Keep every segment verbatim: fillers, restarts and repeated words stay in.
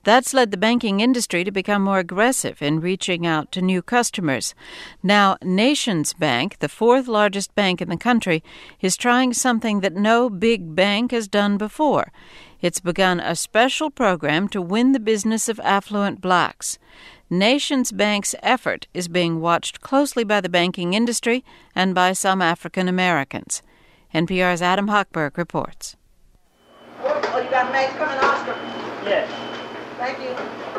That's led the banking industry to become more aggressive in reaching out to new customers. Now, Nations Bank, the fourth largest bank in the country, is trying something that no big bank has done before. It's begun a special program to win the business of affluent blacks. Nations Bank's effort is being watched closely by the banking industry and by some African Americans. N P R's Adam Hochberg reports. Oh, you got Max coming, Oscar? Yes. Thank you.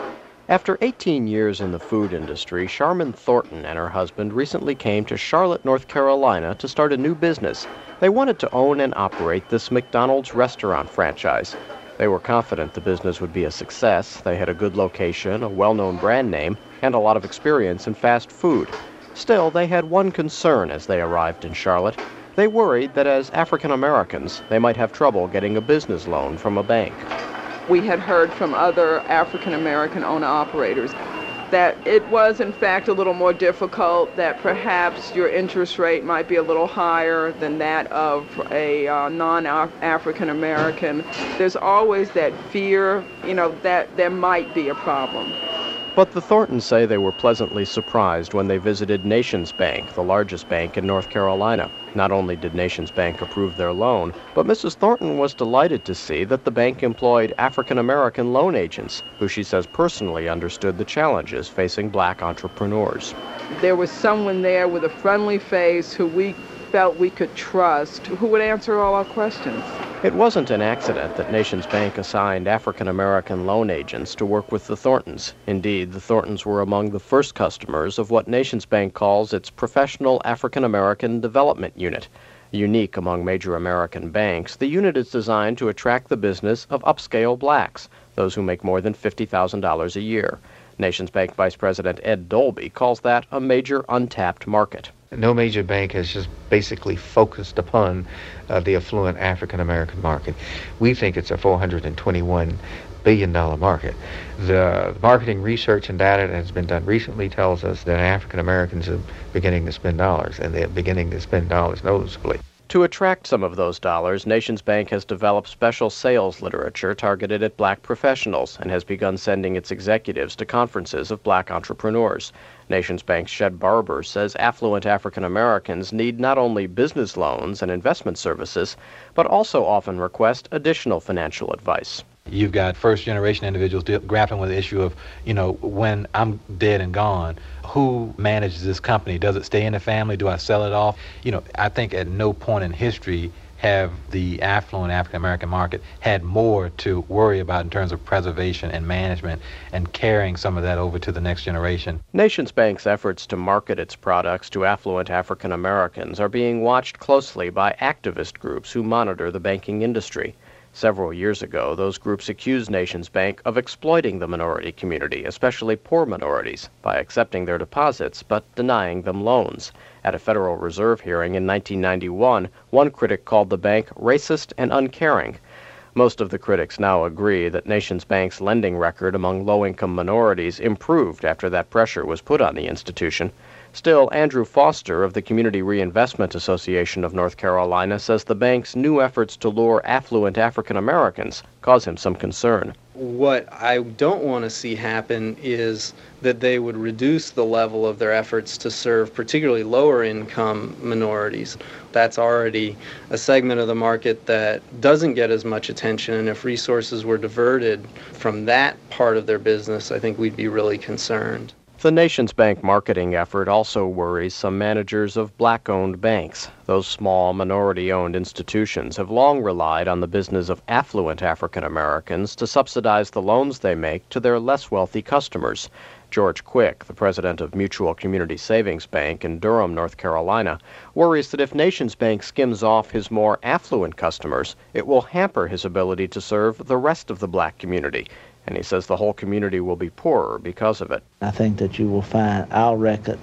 After eighteen years in the food industry, Charmin Thornton and her husband recently came to Charlotte, North Carolina to start a new business. They wanted to own and operate this McDonald's restaurant franchise. They were confident the business would be a success. They had a good location, a well-known brand name, and a lot of experience in fast food. Still, they had one concern as they arrived in Charlotte. They worried that as African Americans, they might have trouble getting a business loan from a bank. We had heard from other African American owner-operators that it was in fact a little more difficult, that perhaps your interest rate might be a little higher than that of a uh, non-African American. There's always that fear, you know, that there might be a problem. But the Thorntons say they were pleasantly surprised when they visited Nations Bank, the largest bank in North Carolina. Not only did Nations Bank approve their loan, but Missus Thornton was delighted to see that the bank employed African-American loan agents, who she says personally understood the challenges facing black entrepreneurs. There was someone there with a friendly face who we felt we could trust, who would answer all our questions. It wasn't an accident that Nations Bank assigned African-American loan agents to work with the Thorntons. Indeed, the Thorntons were among the first customers of what Nations Bank calls its Professional African-American Development Unit. Unique among major American banks, the unit is designed to attract the business of upscale blacks, those who make more than fifty thousand dollars a year. Nations Bank Vice President Ed Dolby calls that a major untapped market. No major bank has just basically focused upon uh, the affluent African-American market. We think it's a four hundred twenty-one billion dollars market. The marketing research and data that has been done recently tells us that African Americans are beginning to spend dollars, and they're beginning to spend dollars noticeably. To attract some of those dollars, Nations Bank has developed special sales literature targeted at black professionals and has begun sending its executives to conferences of black entrepreneurs. Nations Bank's Shed Barber says affluent African Americans need not only business loans and investment services, but also often request additional financial advice. You've got first-generation individuals deal, grappling with the issue of, you know, when I'm dead and gone, who manages this company? Does it stay in the family? Do I sell it off? You know, I think at no point in history have the affluent African-American market had more to worry about in terms of preservation and management and carrying some of that over to the next generation. Nations Bank's efforts to market its products to affluent African Americans are being watched closely by activist groups who monitor the banking industry. Several years ago, those groups accused Nations Bank of exploiting the minority community, especially poor minorities, by accepting their deposits but denying them loans. At a Federal Reserve hearing in nineteen ninety-one, one critic called the bank racist and uncaring. Most of the critics now agree that Nations Bank's lending record among low-income minorities improved after that pressure was put on the institution. Still, Andrew Foster of the Community Reinvestment Association of North Carolina says the bank's new efforts to lure affluent African Americans cause him some concern. What I don't want to see happen is that they would reduce the level of their efforts to serve particularly lower income minorities. That's already a segment of the market that doesn't get as much attention, and if resources were diverted from that part of their business, I think we'd be really concerned. The Nations Bank marketing effort also worries some managers of black-owned banks. Those small, minority-owned institutions have long relied on the business of affluent African Americans to subsidize the loans they make to their less wealthy customers. George Quick, the president of Mutual Community Savings Bank in Durham, North Carolina, worries that if Nations Bank skims off his more affluent customers, it will hamper his ability to serve the rest of the black community. And he says the whole community will be poorer because of it. I think that you will find our record,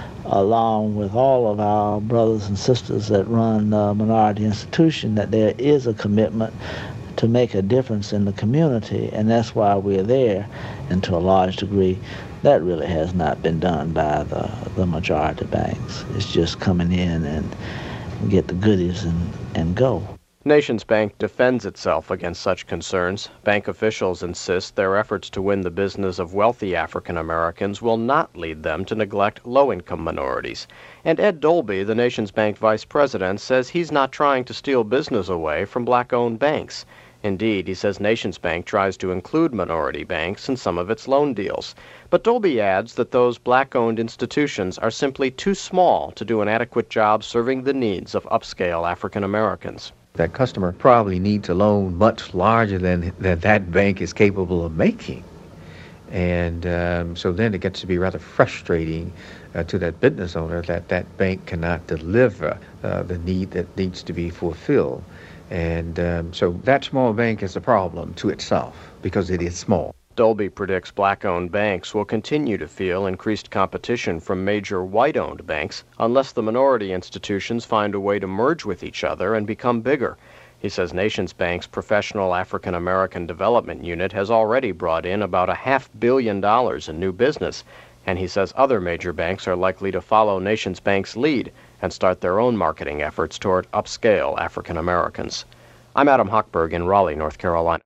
along with all of our brothers and sisters that run the minority institution, that there is a commitment to make a difference in the community, and that's why we're there. And to a large degree, that really has not been done by the, the majority banks. It's just coming in and get the goodies and, and go. Nations Bank defends itself against such concerns. Bank officials insist their efforts to win the business of wealthy African Americans will not lead them to neglect low-income minorities. And Ed Dolby, the Nations Bank vice president, says he's not trying to steal business away from black-owned banks. Indeed, he says Nations Bank tries to include minority banks in some of its loan deals. But Dolby adds that those black-owned institutions are simply too small to do an adequate job serving the needs of upscale African Americans. That customer probably needs a loan much larger than, than that bank is capable of making. And um, so then it gets to be rather frustrating uh, to that business owner that that bank cannot deliver uh, the need that needs to be fulfilled. And um, so that small bank is a problem to itself because it is small. Dolby predicts black-owned banks will continue to feel increased competition from major white-owned banks unless the minority institutions find a way to merge with each other and become bigger. He says Nations Bank's Professional African American Development Unit has already brought in about a half billion dollars in new business, and he says other major banks are likely to follow Nations Bank's lead and start their own marketing efforts toward upscale African Americans. I'm Adam Hochberg in Raleigh, North Carolina.